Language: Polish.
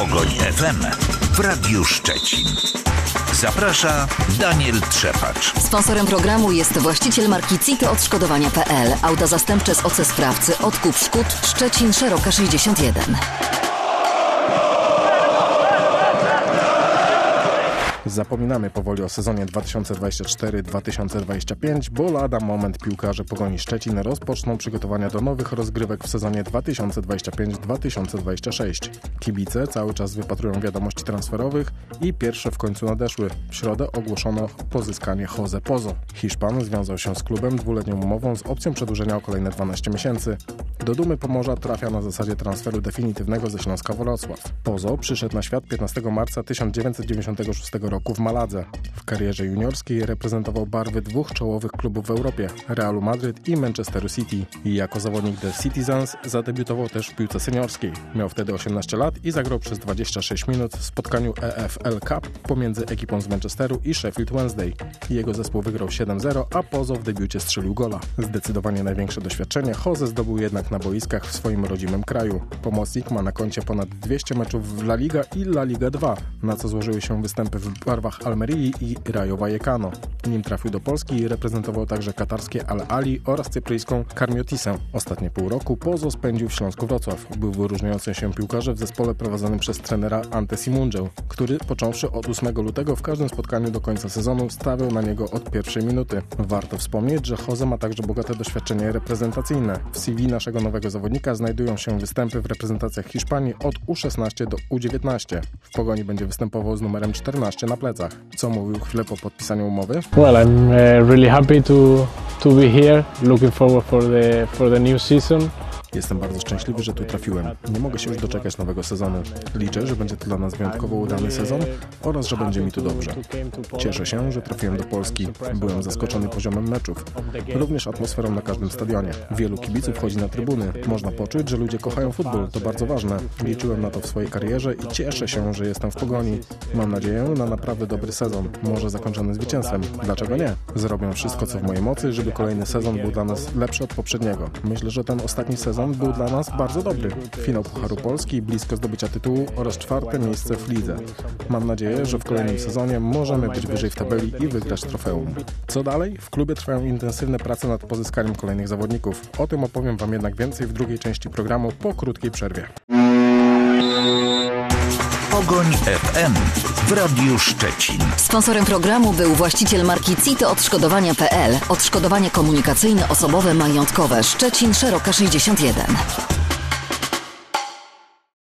Pogoń FM w Radiu Szczecin. Zaprasza Daniel Trzepacz. Sponsorem programu jest właściciel marki CITO Odszkodowania.pl. Auta zastępcze z OC Sprawcy. Odkup szkód. Szczecin, Szeroka 61. Zapominamy powoli o sezonie 2024-2025, bo lada moment piłkarze Pogoni Szczecin rozpoczną przygotowania do nowych rozgrywek w sezonie 2025-2026. Kibice cały czas wypatrują wiadomości transferowych i pierwsze w końcu nadeszły. W środę ogłoszono pozyskanie Jose Pozo. Hiszpan związał się z klubem dwuletnią umową z opcją przedłużenia o kolejne 12 miesięcy. Do Dumy Pomorza trafia na zasadzie transferu definitywnego ze Śląska Wrocław. Pozo przyszedł na świat 15 marca 1996 roku w Maladze. W karierze juniorskiej reprezentował barwy dwóch czołowych klubów w Europie, Realu Madryt i Manchesteru City. I jako zawodnik The Citizens zadebiutował też w piłce seniorskiej. Miał wtedy 18 lat i zagrał przez 26 minut w spotkaniu EFL Cup pomiędzy ekipą z Manchesteru i Sheffield Wednesday. Jego zespół wygrał 7-0, a Pozo w debiucie strzelił gola. Zdecydowanie największe doświadczenie Jose zdobył jednak na boiskach w swoim rodzimym kraju. Pomocnik ma na koncie ponad 200 meczów w La Liga i La Liga 2, na co złożyły się występy w barwach Almerii i Rayo Vallecano. Nim trafił do Polski, reprezentował także katarskie Al-Ali oraz cypryjską Karmiotisę. Ostatnie pół roku Pozo spędził w Śląsku Wrocław. Był wyróżniającym się piłkarzem w zespole prowadzonym przez trenera Ante Simundżę, który począwszy od 8 lutego w każdym spotkaniu do końca sezonu stawiał na niego od pierwszej minuty. Warto wspomnieć, że Jose ma także bogate doświadczenie reprezentacyjne. W CV naszego nowego zawodnika znajdują się występy w reprezentacjach Hiszpanii od U16 do U19. W Pogoni będzie występował z numerem 14 na plecach. Co mówił chwilę po podpisaniu umowy? Well, I'm really happy to be here. Looking forward for the new season. Jestem bardzo szczęśliwy, że tu trafiłem. Nie mogę się już doczekać nowego sezonu. Liczę, że będzie to dla nas wyjątkowo udany sezon oraz, że będzie mi tu dobrze. Cieszę się, że trafiłem do Polski. Byłem zaskoczony poziomem meczów. Również atmosferą na każdym stadionie. Wielu kibiców chodzi na trybuny. Można poczuć, że ludzie kochają futbol. To bardzo ważne. Liczyłem na to w swojej karierze i cieszę się, że jestem w Pogoni. Mam nadzieję na naprawdę dobry sezon. Może zakończony zwycięstwem. Dlaczego nie? Zrobię wszystko, co w mojej mocy, żeby kolejny sezon był dla nas lepszy od poprzedniego. Myślę, że ten ostatni sezon był dla nas bardzo dobry. Finał Pucharu Polski, blisko zdobycia tytułu oraz 4. miejsce w lidze. Mam nadzieję, że w kolejnym sezonie możemy być wyżej w tabeli i wygrać trofeum. Co dalej? W klubie trwają intensywne prace nad pozyskaniem kolejnych zawodników. O tym opowiem Wam jednak więcej w drugiej części programu po krótkiej przerwie. Pogoń FM w Radiu Szczecin. Sponsorem programu był właściciel marki CITO Odszkodowania.pl. Odszkodowanie komunikacyjne, osobowe, majątkowe. Szczecin, Szeroka 61.